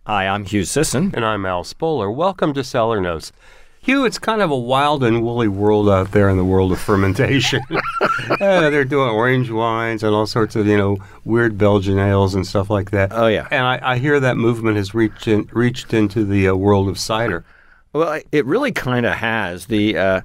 Hi, I'm Hugh Sisson. And I'm Al Spoler. Welcome to Cellar Notes. Hugh, it's kind of a wild and woolly world out there in the world of fermentation. They're doing orange wines and all sorts of, weird Belgian ales and stuff like that. Oh, yeah. And I hear that movement has reached into the world of cider. Well, it really kind of has. The,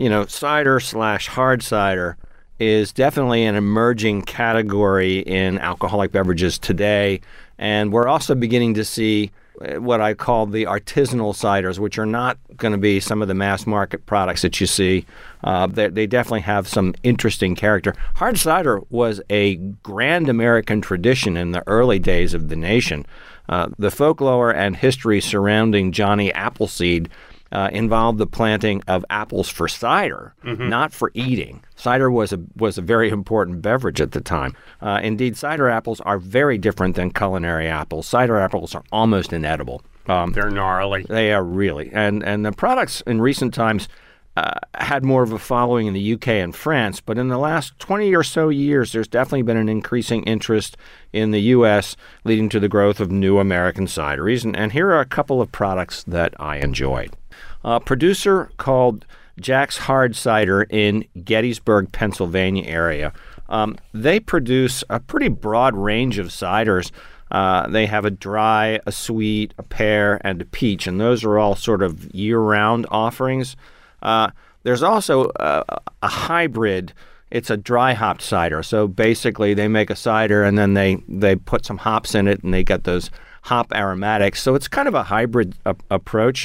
cider/hard cider is definitely an emerging category in alcoholic beverages today. And we're also beginning to see what I call the artisanal ciders, which are not going to be some of the mass market products that you see. They definitely have some interesting character. Hard cider was a grand American tradition in the early days of the nation. The folklore and history surrounding Johnny Appleseed involved the planting of apples for cider, not for eating. Cider was a very important beverage at the time. Indeed, cider apples are very different than culinary apples. Cider apples are almost inedible. They're gnarly. They are really. And the products in recent times had more of a following in the UK and France, but in the last 20 or so years, there's definitely been an increasing interest in the U.S., leading to the growth of new American cideries. And here are a couple of products that I enjoyed. A producer called Jack's Hard Cider in Gettysburg, Pennsylvania area. They produce a pretty broad range of ciders. They have a dry, a sweet, a pear, and a peach, and those are all sort of year-round offerings. There's also a hybrid. It's a dry hopped cider. So basically they make a cider and then they put some hops in it and they get those hop aromatics. So it's kind of a hybrid approach.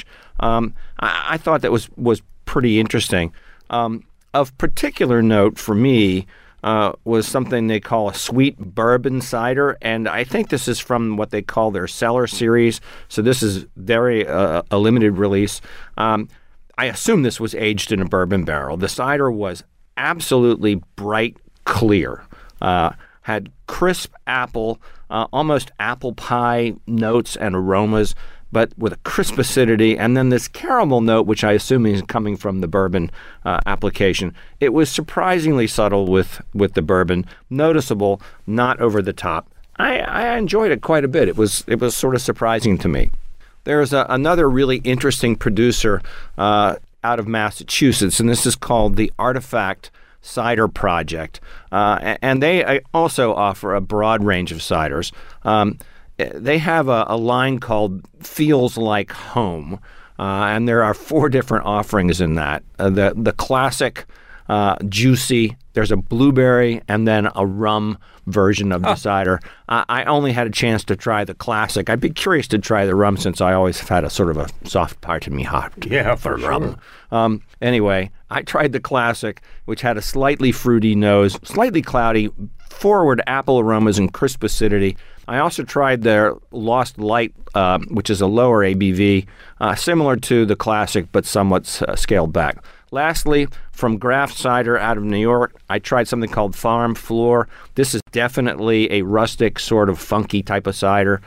I thought that was pretty interesting. Of particular note for me was something they call a sweet bourbon cider, and I think this is from what they call their Cellar series. So this is very a limited release. I assume this was aged in a bourbon barrel. The cider was absolutely bright clear, had crisp apple, almost apple pie notes and aromas, but with a crisp acidity, and then this caramel note, which I assume is coming from the bourbon application. It was surprisingly subtle with the bourbon, noticeable, not over the top. I enjoyed it quite a bit. It was sort of surprising to me. There's another really interesting producer out of Massachusetts, and this is called the Artifact Cider Project. And they also offer a broad range of ciders. They have a line called Feels Like Home, and there are 4 different offerings in that. The classic, juicy, there's a blueberry, and then a rum version of the cider. I only had a chance to try the classic. I'd be curious to try the rum since I always have had a sort of a soft part in me hot for rum. Sure. Anyway, I tried the classic, which had a slightly fruity nose, slightly cloudy, forward apple aromas and crisp acidity. I also tried their Lost Light, which is a lower ABV, similar to the classic but somewhat scaled back. Lastly, from Graft Cider out of New York, I tried something called Farm Floor. This is definitely a rustic, sort of funky type of cider.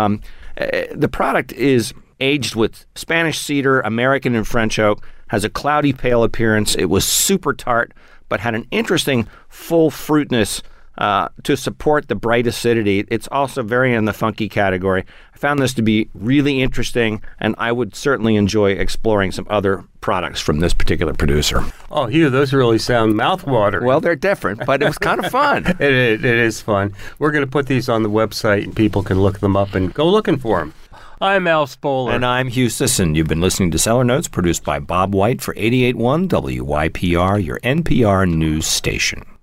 The product is aged with Spanish cedar, American and French oak, has a cloudy pale appearance. It was super tart, but had an interesting full fruitness to support the bright acidity. It's also very in the funky category. I found this to be really interesting, and I would certainly enjoy exploring some other products from this particular producer. Oh, Hugh, those really sound mouthwatering. Well, they're different, but it was kind of fun. It is fun. We're going to put these on the website, and people can look them up and go looking for them. I'm Al Spoler. And I'm Hugh Sisson. You've been listening to Cellar Notes, produced by Bob White for 88.1 WYPR, your NPR news station.